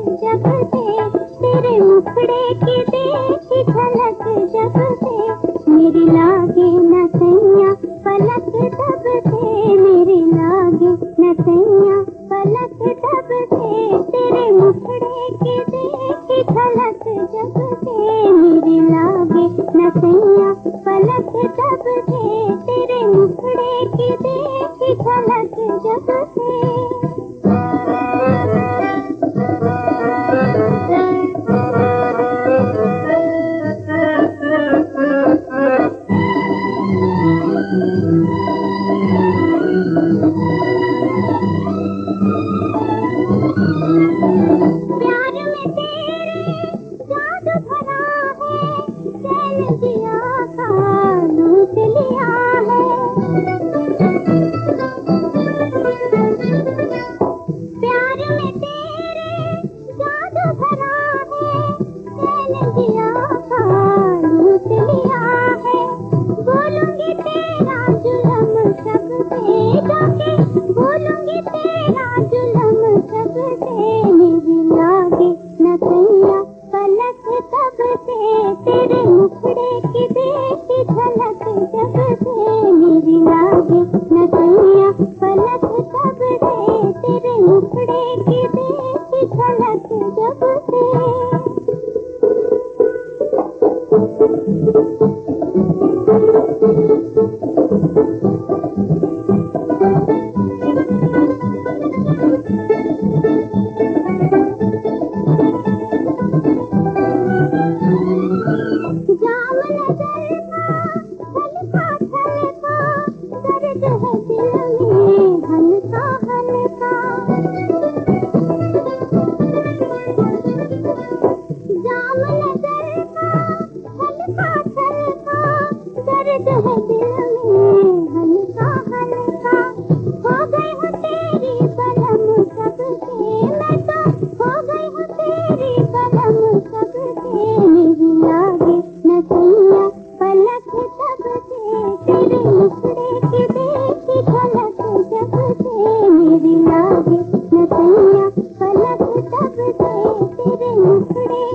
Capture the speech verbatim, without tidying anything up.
जब से तेरे मुखड़े की देखी झलक जब से मेरी लागे न सैया पलक तब से मेरी लागे न सैया पलक तब से तेरे मुखड़े की देखी झलक जब से मेरी लागे न सैया पलक तब से तेरे मुखड़े की देखी झलक जब से। प्यार में तेरे जादू भरा है, चैन दिया का लूट लिया है। प्यार में तेरे जादू भरा है, चैन दिया का लूट लिया है। बोलूंगी तेरा जुल्म सबसे जाके, बोलूंगी तेरा जुल्म सबसे मेरी लागे न सैया पलक तब से तेरे मुखड़े की देखी झलक जब से मेरी लागे न सैया पलक तब से तेरे मुखड़े की देखी झलक जब से। जाम नजर का हल्का हल्का दर्द है दिल में हल्का हल्का। जाम नजर का हल्का हल्का दर्द है दिल में हल्का हल्का। हो गई हूँ तेरी बलम सबसे मैं तो, हो गई हूँ तेरी बलम सबसे मेरी लागे न सैया पलक तब से तेरे मुखड़े की देखी झलक जब से मेरी लागे न सैया पलक तब से तेरे मुखड़े